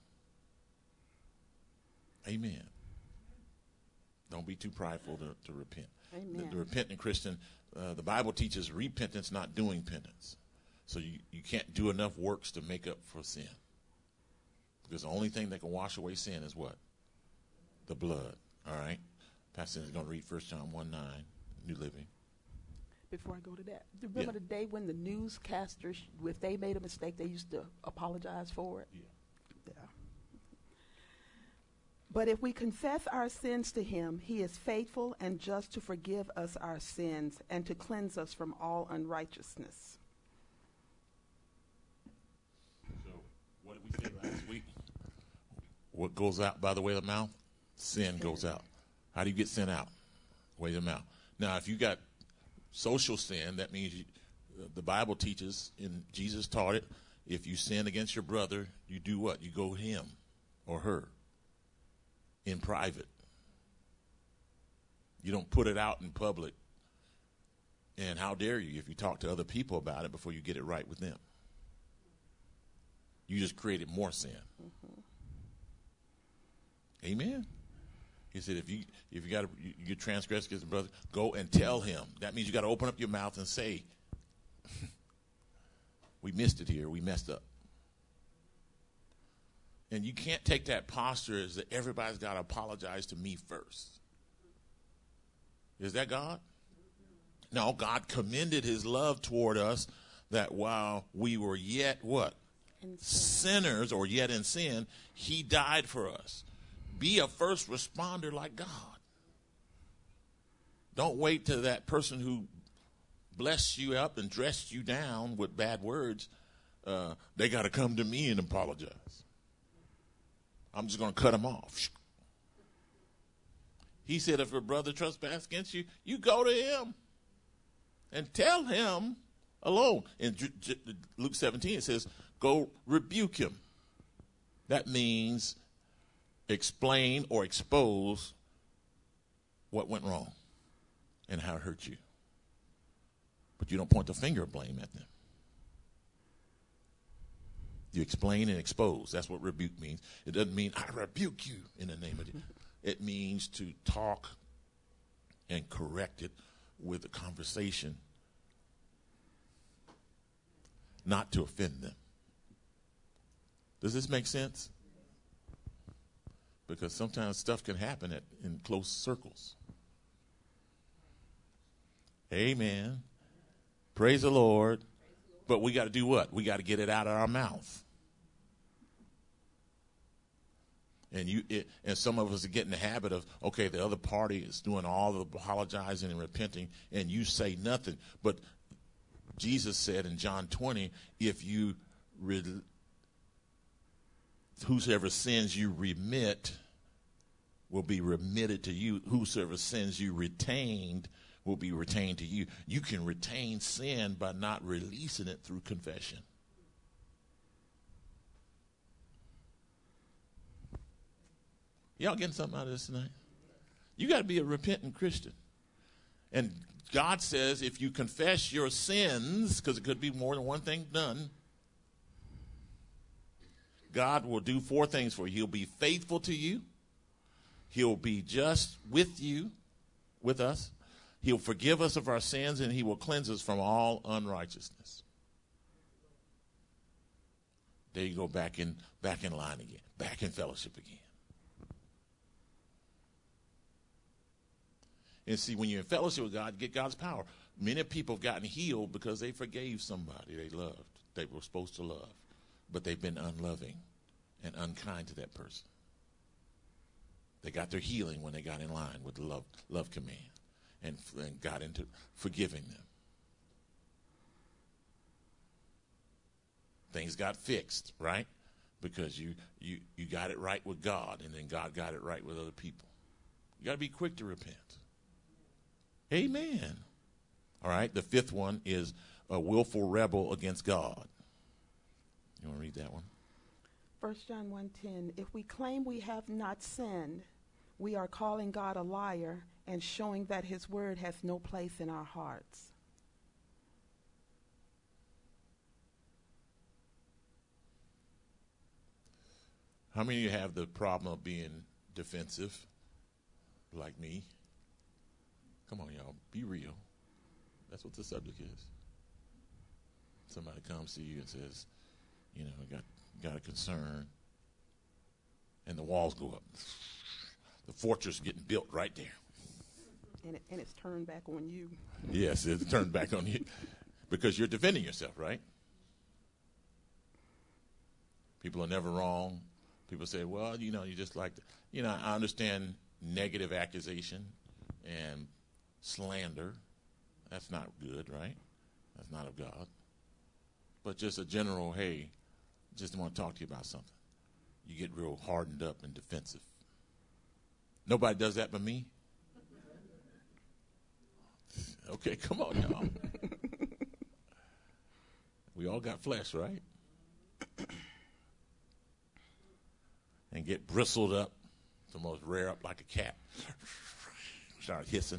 Amen. Don't be too prideful to repent. Amen. The repentant Christian, the Bible teaches repentance, not doing penance. So you can't do enough works to make up for sin. Because the only thing that can wash away sin is what? The blood. All right? Pastor is going to read 1 John 1:9, New Living. Before I go to that, remember the day when the newscasters, if they made a mistake, they used to apologize for it? Yeah. But if we confess our sins to him, he is faithful and just to forgive us our sins and to cleanse us from all unrighteousness. So what did we say last week? What goes out by the way of the mouth? Sin goes out. How do you get sin out? Way of the mouth. Now, if you got social sin, that means the Bible teaches, and Jesus taught it, if you sin against your brother, you do what? You go to him or her in private. You don't put it out in public. And how dare you if you talk to other people about it before you get it right with them? You just created more sin. Mm-hmm. Amen. He said, if you transgress against a brother, go and tell him. That means you got to open up your mouth and say, we missed it here. We messed up. And you can't take that posture as that everybody's got to apologize to me first. Is that God? No, God commended his love toward us that while we were yet what? Sinners or yet in sin, he died for us. Be a first responder like God. Don't wait till that person who blessed you up and dressed you down with bad words, they got to come to me and apologize. I'm just going to cut them off. He said if a brother trespasses against you, you go to him and tell him alone. In Luke 17, it says, go rebuke him. That means explain or expose what went wrong and how it hurt you. But you don't point the finger of blame at them. You explain and expose. That's what rebuke means. It doesn't mean I rebuke you in the name of it. It means to talk and correct it with a conversation, not to offend them. Does this make sense? Because sometimes stuff can happen in close circles. Amen. Praise the Lord. But we got to do what? We got to get it out of our mouth. And some of us get in the habit of, okay, the other party is doing all the apologizing and repenting, and you say nothing. But Jesus said in John 20, if you whosoever sins you remit will be remitted to you. Whosoever sins you retained will be retained to you. You can retain sin by not releasing it through confession. Y'all getting something out of this tonight? You got to be a repentant Christian. And God says if you confess your sins, because it could be more than one thing done, God will do 4 things for you. He'll be faithful to you. He'll be just with you, with us. He'll forgive us of our sins, and he will cleanse us from all unrighteousness. There you go, back in line again, back in fellowship again. And see, when you're in fellowship with God, you get God's power. Many people have gotten healed because they forgave somebody they loved, they were supposed to love, but they've been unloving and unkind to that person. They got their healing when they got in line with the love command and got into forgiving them. Things got fixed, right? Because you got it right with God, and then God got it right with other people. You got to be quick to repent. Amen. All right, the 5th one is a willful rebel against God. You want to read that one? 1 John 1:10, if we claim we have not sinned, we are calling God a liar and showing that his word has no place in our hearts. How many of you have the problem of being defensive, like me? Come on, y'all, be real. That's what the subject is. Somebody comes to you and says, got a concern, and the walls go up. The fortress is getting built right there. And it's turned back on you. Yes, it's turned back on you because you're defending yourself, right? People are never wrong. People say, well, you just like to, I understand negative accusation and slander. That's not good, right? That's not of God. But just a general, hey, just want to talk to you about something. You get real hardened up and defensive. Nobody does that but me. Okay, come on, y'all. We all got flesh, right? And get bristled up, almost rear up like a cat. Start hissing.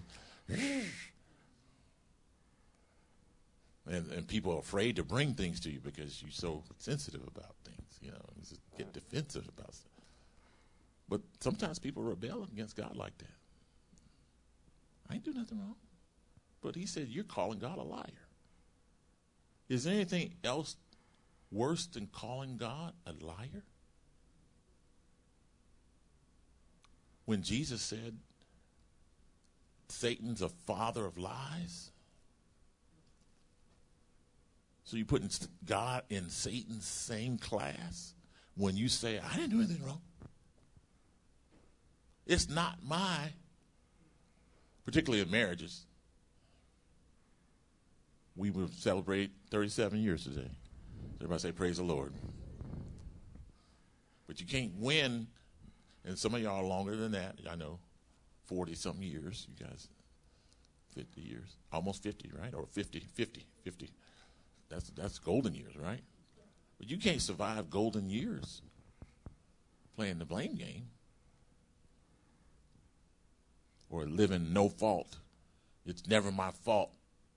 And people are afraid to bring things to you because you're so sensitive about things, you just get defensive about stuff. But sometimes people rebel against God like that. I ain't do nothing wrong. But he said, you're calling God a liar. Is there anything else worse than calling God a liar? When Jesus said, Satan's a father of lies. So you're putting God in Satan's same class when you say, I didn't do anything wrong. It's not particularly in marriages. We will celebrate 37 years today. Everybody say, praise the Lord. But you can't win, and some of y'all are longer than that. I know, 40-something years. You guys, 50 years. Almost 50, right? Or 50. That's golden years, right? But you can't survive golden years playing the blame game or living no fault. It's never my fault.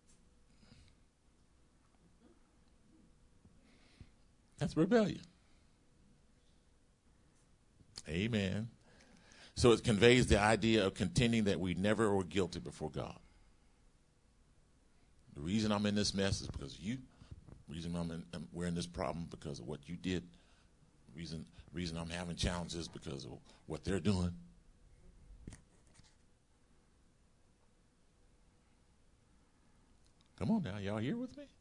That's rebellion. Amen. So it conveys the idea of contending that we never were guilty before God. The reason I'm in this mess is because of you. The reason we're in this problem because of what you did. The reason I'm having challenges because of what they're doing. Come on now, y'all here with me?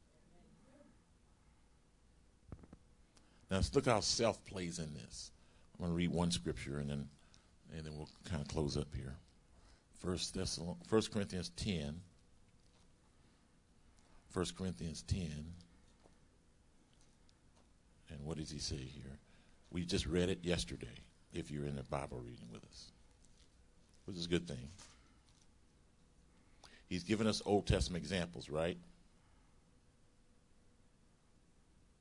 Now let's look how self plays in this. I'm going to read one scripture and then we'll kind of close up here. 1 Corinthians 10. 1 Corinthians 10. And what does he say here? We just read it yesterday, if you're in the Bible reading with us, which is a good thing. He's given us Old Testament examples, right?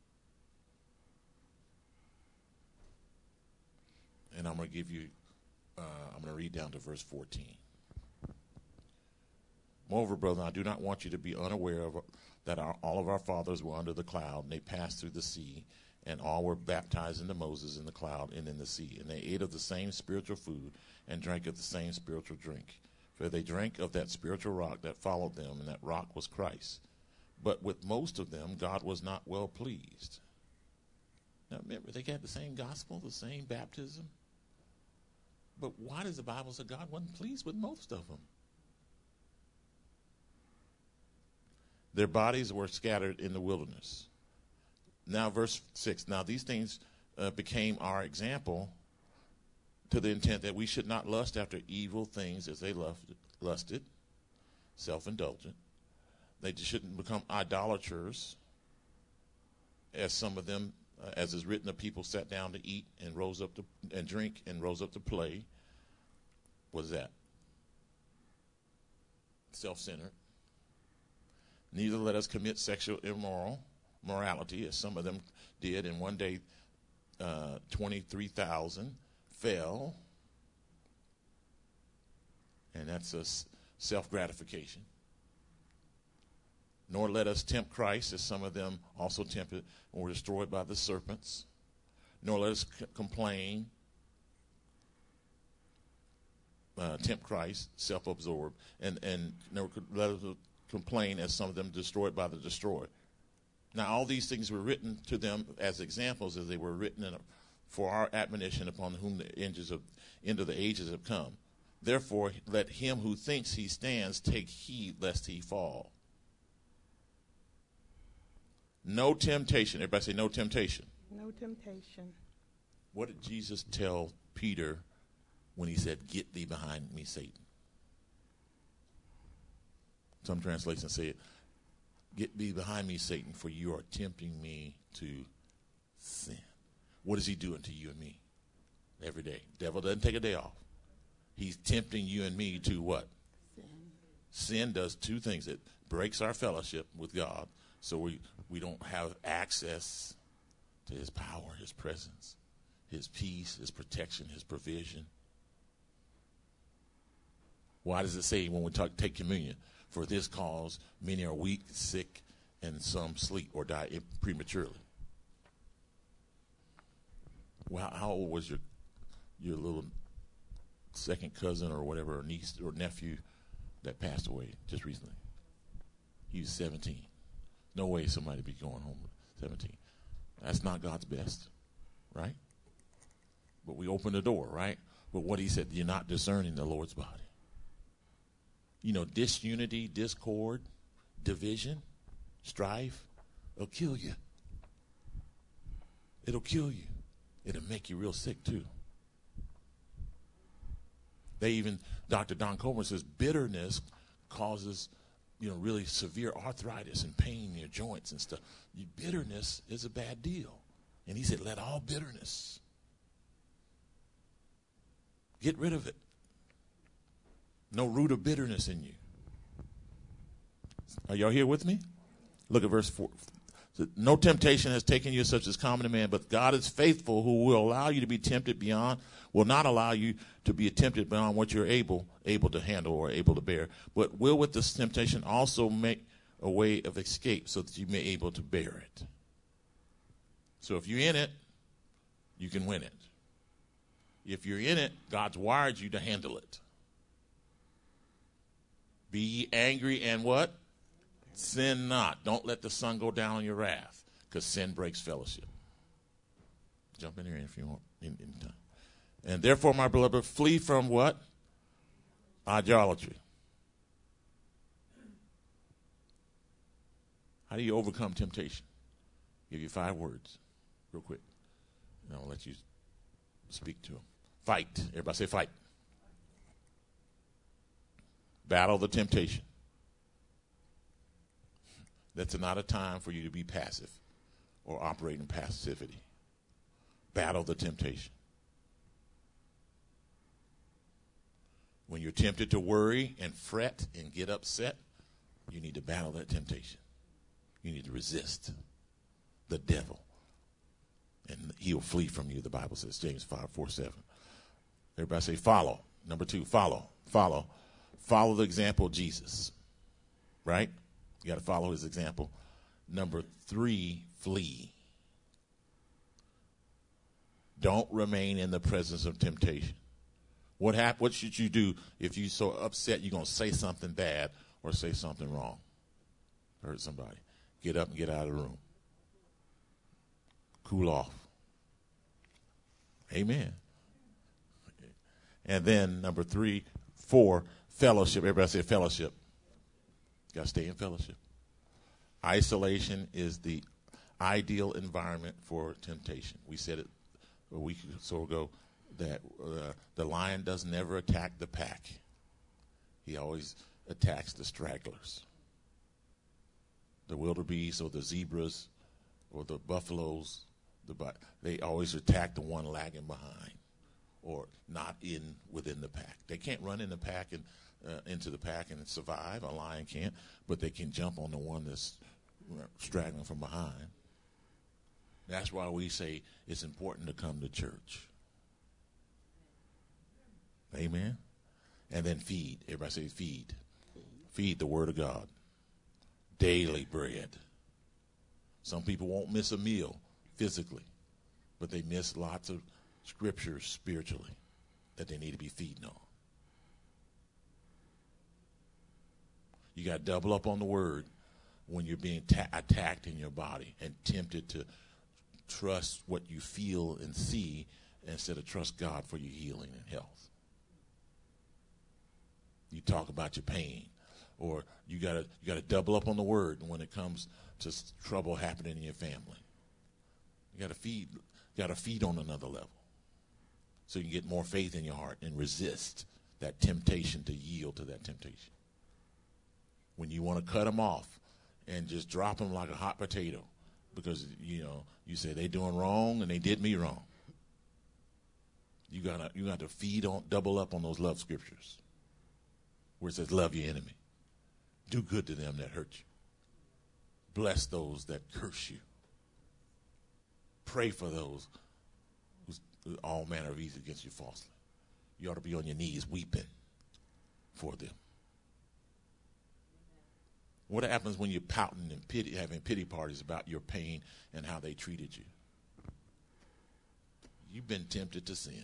And I'm going to give you I'm going to read down to verse 14. Moreover, brethren, I do not want you to be unaware of that all of our fathers were under the cloud, and they passed through the sea, and all were baptized into Moses in the cloud and in the sea. And they ate of the same spiritual food and drank of the same spiritual drink. For they drank of that spiritual rock that followed them, and that rock was Christ. But with most of them, God was not well pleased. Now remember, they had the same gospel, the same baptism. But why does the Bible say God wasn't pleased with most of them? Their bodies were scattered in the wilderness. Now verse 6, now these things became our example to the intent that we should not lust after evil things as they lusted, self-indulgent. They shouldn't become idolaters, as some of them, as is written, the people sat down to eat and rose up to and drink and rose up to play. What is that? Self-centered. Neither let us commit sexual immorality, as some of them did. And one day, 23,000 fell. And that's a self-gratification. Nor let us tempt Christ, as some of them also tempted and were destroyed by the serpents. Nor let us complain, tempt Christ, self-absorbed, and nor let us complain, as some of them destroyed by the destroyer. Now all these things were written to them as examples, as they were written for our admonition, upon whom the end of the ages have come. Therefore let him who thinks he stands take heed lest he fall. No temptation. Everybody say no temptation. No temptation. What did Jesus tell Peter when he said, "Get thee behind me, Satan"? Some translations say, "Get thee behind me, Satan, for you are tempting me to sin." What is he doing to you and me every day? Devil doesn't take a day off. He's tempting you and me to what? Sin does two things. It breaks our fellowship with God, so we don't have access to his power, his presence, his peace, his protection, his provision. Why does it say when we take communion? For this cause many are weak, sick, and some sleep or die prematurely. Well, how old was your little second cousin or whatever, or niece or nephew that passed away just recently? He was 17. No way somebody be going home at 17. That's not God's best, right? But we open the door, right? But what he said, you're not discerning the Lord's body. You know, disunity, discord, division, strife, it'll kill you. It'll kill you. It'll make you real sick too. Dr. Don Coleman says bitterness causes, really severe arthritis and pain in your joints and stuff. Bitterness is a bad deal. And he said, let all bitterness. Get rid of it. No root of bitterness in you. Are y'all here with me? Look at verse 4. No temptation has taken you such as common to man, but God is faithful, who will allow you to be tempted will not allow you to be tempted beyond what you're able to handle or able to bear, but will with this temptation also make a way of escape so that you may be able to bear it. So if you're in it, you can win it. If you're in it, God's wired you to handle it. Be ye angry and what? Sin not. Don't let the sun go down on your wrath, because sin breaks fellowship. Jump in here if you want. Anytime. And therefore, my beloved, flee from what? Idolatry. How do you overcome temptation? Give you 5 words, real quick. And I'll let you speak to them. Fight. Everybody say fight. Battle the temptation. That's not a time for you to be passive or operate in passivity. Battle the temptation. When you're tempted to worry and fret and get upset, you need to battle that temptation. You need to resist the devil, and he'll flee from you, the Bible says, James 5:4-7. Everybody say follow. Number 2, follow. Follow. Follow the example of Jesus. Right? You got to follow his example. Number 3, flee. Don't remain in the presence of temptation. What should you do if you're so upset you're going to say something bad or say something wrong? Hurt somebody. Get up and get out of the room. Cool off. Amen. And then number 3, 4, fellowship. Everybody say fellowship. You got to stay in fellowship. Isolation is the ideal environment for temptation. We said it a week or so ago that the lion does never attack the pack. He always attacks the stragglers. The wildebeest or the zebras or the buffaloes, they always attack the one lagging behind or not within the pack. They can't run in the pack and into the pack and survive. A lion can't, but they can jump on the one that's straggling from behind. That's why we say it's important to come to church. Amen. And then feed. Everybody say feed. Feed the word of God. Daily bread. Some people won't miss a meal physically, but they miss lots of scriptures spiritually that they need to be feeding on. You got to double up on the word when you're being attacked in your body and tempted to trust what you feel and see instead of trust God for your healing and health. You talk about your pain, or you gotta double up on the word when it comes to trouble happening in your family. You gotta feed on another level, so you can get more faith in your heart and resist that temptation to yield to that temptation. When you want to cut them off and just drop them like a hot potato, because you say they doing wrong and they did me wrong. You got to feed on, double up on those love scriptures, where it says, "Love your enemy, do good to them that hurt you, bless those that curse you, pray for those who all manner of evil against you falsely." You ought to be on your knees weeping for them. What happens when you're pouting and having pity parties about your pain and how they treated you? You've been tempted to sin.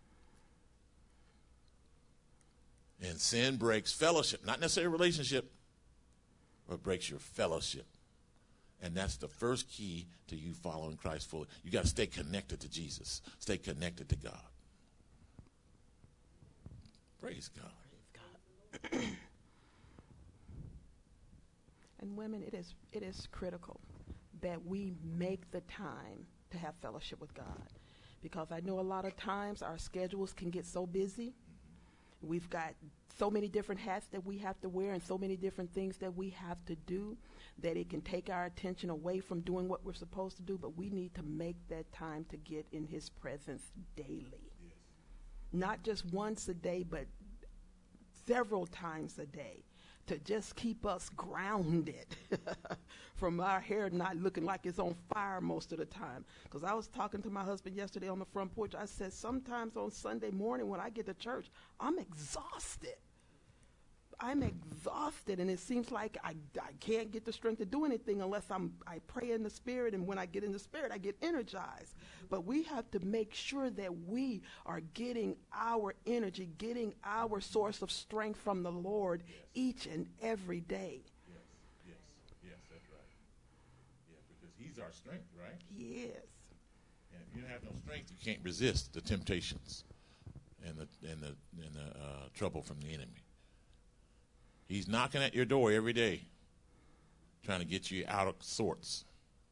And sin breaks fellowship, not necessarily relationship, but breaks your fellowship. And that's the first key to you following Christ fully. You got to stay connected to Jesus. Stay connected to God. Praise God. Praise God. And women, it is critical that we make the time to have fellowship with God, because I know a lot of times our schedules can get so busy. We've got so many different hats that we have to wear and so many different things that we have to do that it can take our attention away from doing what we're supposed to do, but we need to make that time to get in his presence daily. Yes. Not just once a day, but several times a day, to just keep us grounded from our hair not looking like it's on fire most of the time. Because I was talking to my husband yesterday on the front porch. I said, sometimes on Sunday morning when I get to church, I'm exhausted. I'm exhausted, and it seems like I can't get the strength to do anything unless I pray in the Spirit, and when I get in the Spirit, I get energized. But we have to make sure that we are getting our energy, getting our source of strength from the Lord each and every day. Yes, that's right. Yeah, because He's our strength, right? He is. And if you don't have no strength, you can't resist the temptations and the trouble from the enemy. He's knocking at your door every day, trying to get you out of sorts.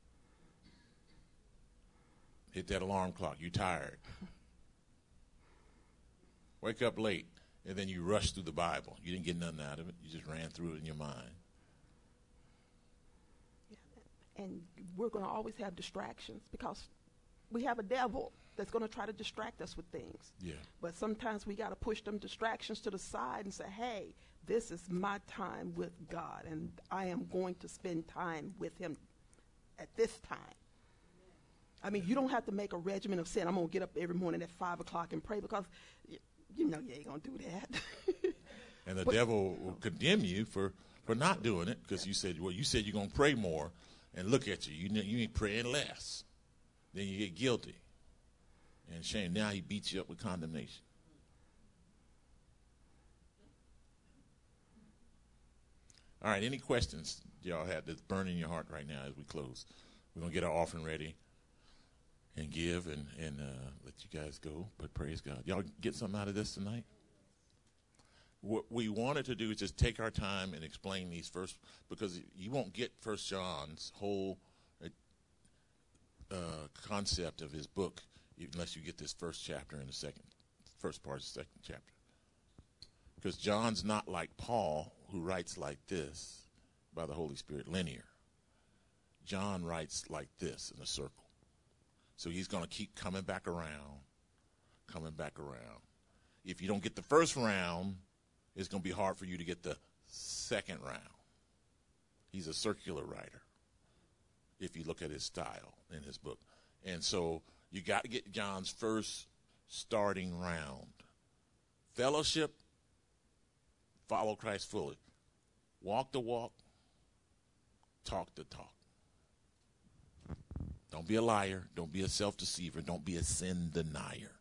Hit that alarm clock. You're tired. Wake up late, and then you rush through the Bible. You didn't get nothing out of it. You just ran through it in your mind. Yeah. And we're going to always have distractions because we have a devil that's going to try to distract us with things. Yeah. But sometimes we got to push them distractions to the side and say, hey, this is my time with God, and I am going to spend time with him at this time. I mean, you don't have to make a regimen of saying, I'm going to get up every morning at 5 o'clock and pray, because You know you ain't going to do that. And the devil will condemn you for not doing it because you said you're going to pray more, and look at you. You ain't praying less. Then you get guilty and shame. Now he beats you up with condemnation. All right, any questions y'all had that's burning your heart right now as we close? We're going to get our offering ready and give and let you guys go. But praise God. Y'all get something out of this tonight? What we wanted to do is just take our time and explain these first, because you won't get First John's whole concept of his book unless you get this first chapter and the first part of the second chapter. Because John's not like Paul, who writes like this by the Holy Spirit, linear. John writes like this in a circle. So he's going to keep coming back around. If you don't get the first round, it's going to be hard for you to get the second round. He's a circular writer, if you look at his style in his book. And so you got to get John's first starting round. Fellowship, follow Christ fully. Walk the walk, talk the talk. Don't be a liar. Don't be a self-deceiver. Don't be a sin denier.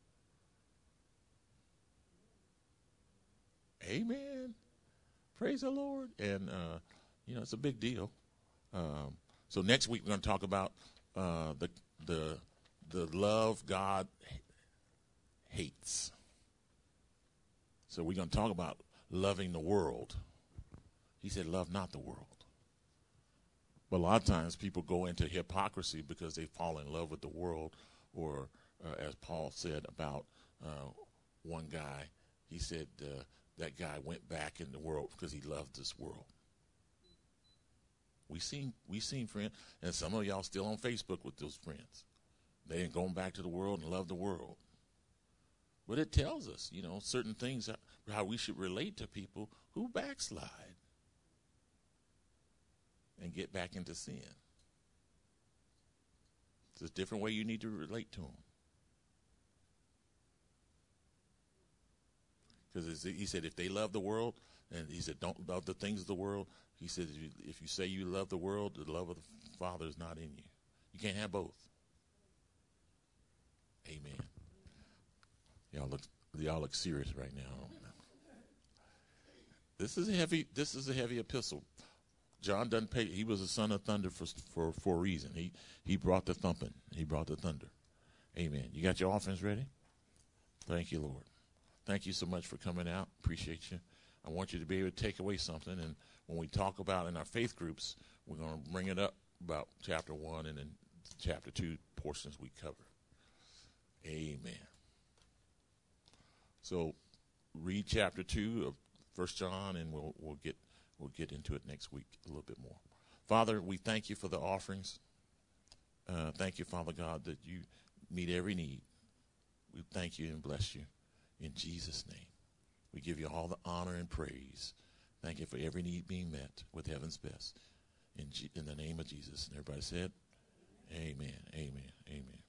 Amen. Praise the Lord. And, it's a big deal. So next week we're going to talk about the love God hates. So we're going to talk about loving the world. He said, love not the world. But a lot of times people go into hypocrisy because they fall in love with the world, or as Paul said about one guy, he said that guy went back in the world because he loved this world. We seen friends, and some of y'all still on Facebook with those friends. They ain't going back to the world and love the world. But it tells us, certain things, how we should relate to people who backslide and get back into sin. It's a different way you need to relate to them. Because he said if they love the world, and he said don't love the things of the world, he said if you say you love the world, the love of the Father is not in you. You can't have both. Amen. Y'all look serious right now. This is a heavy epistle. John doesn't pay. He was a son of thunder for a reason. He brought the thumping. He brought the thunder. Amen. You got your offerings ready? Thank you, Lord. Thank you so much for coming out. Appreciate you. I want you to be able to take away something. And when we talk about in our faith groups, we're going to bring it up about chapter 1 and then chapter 2 portions we cover. Amen. So read chapter 2 of 1 John, and we'll get into it next week a little bit more. Father, we thank you for the offerings. Thank you, Father God, that you meet every need. We thank you and bless you in Jesus' name. We give you all the honor and praise. Thank you for every need being met with heaven's best. In the name of Jesus. And everybody said, amen, amen, amen.